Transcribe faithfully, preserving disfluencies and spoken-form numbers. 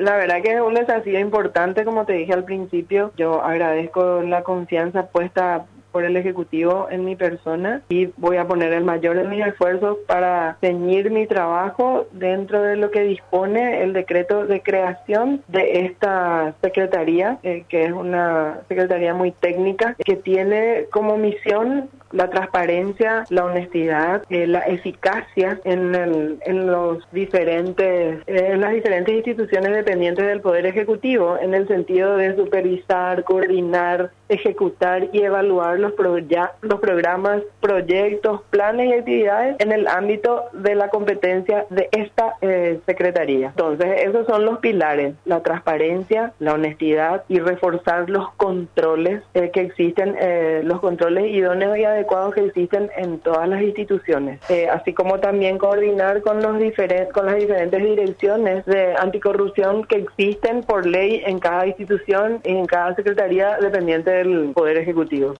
La verdad que es un desafío importante, como te dije al principio. Yo agradezco la confianza puesta por el Ejecutivo en mi persona y voy a poner el mayor de mis esfuerzos para ceñir mi trabajo dentro de lo que dispone el decreto de creación de esta secretaría, eh, que es una secretaría muy técnica, que tiene como misión la transparencia, la honestidad, eh, la eficacia en, el, en los diferentes, eh, en las diferentes instituciones dependientes del Poder Ejecutivo, en el sentido de supervisar, coordinar, ejecutar y evaluar los, pro los programas, proyectos, planes y actividades en el ámbito de la competencia de esta eh, secretaría. Entonces, esos son los pilares: la transparencia, la honestidad y reforzar los controles eh, que existen, eh, los controles idóneos y adecuados que existen en todas las instituciones, eh, así como también coordinar con los diferentes, con las diferentes direcciones de anticorrupción que existen por ley en cada institución y en cada secretaría dependiente del Poder Ejecutivo.